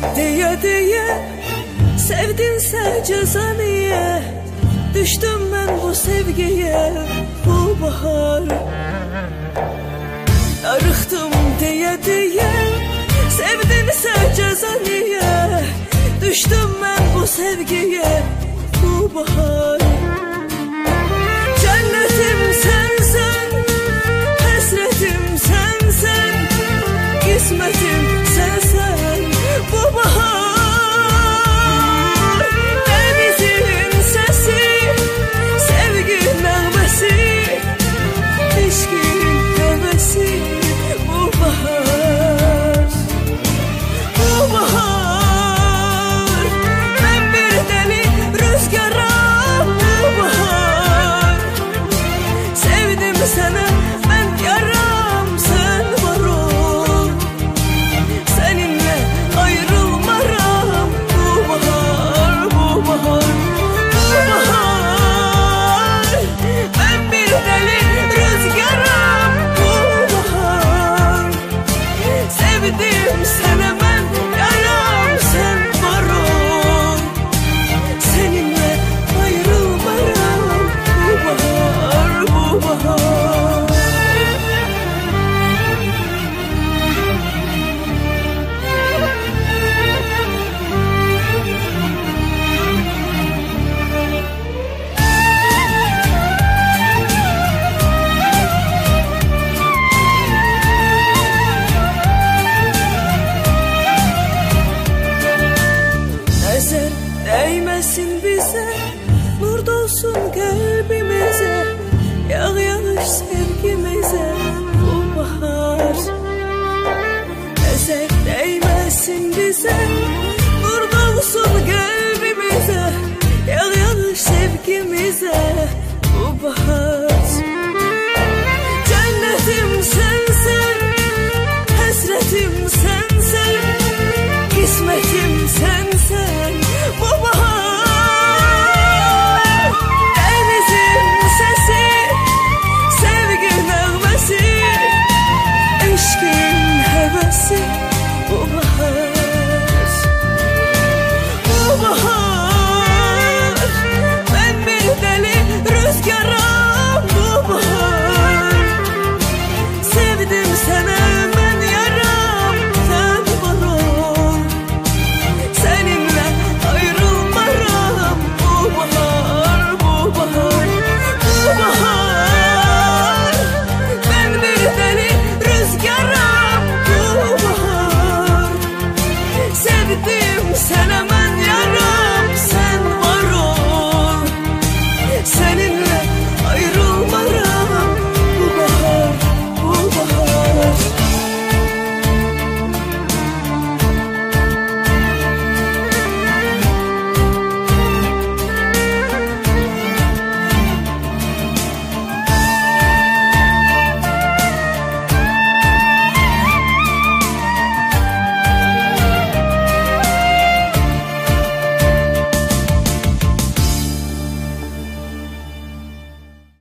Diye diye sevdinse ceza niye? Düştüm ben bu sevgiye bu bahar. Darıxdım diye diye sevdinse ceza niye? Düştüm ben bu sevgiye bu bahar. Cennetim sensen, hasretim sensen, kısmetim sensen bu bahar. Denizin sesi, sevgi nağmesi, eşkin nefesi bu bahar. Bu bahar, ben bir deli rüzgaram bu bahar. Sevdim sana ben yaram sen var ol. Seninle ayrılmaram bu bahar, bu bahar, bu bahar. Ben bir deli rüzgaram bu bahar. Sevdim sana ben yaram sen var ol. Seninle ayrılmaram bu bahar, bu bahar. Nazar değmesin bize, nur dolsun kalbimize, yağ yağış sevgimize bu bahar. Nazar değmesin bize, nur dolsun kalbimize, yağ yağış sevgimize bu bahar.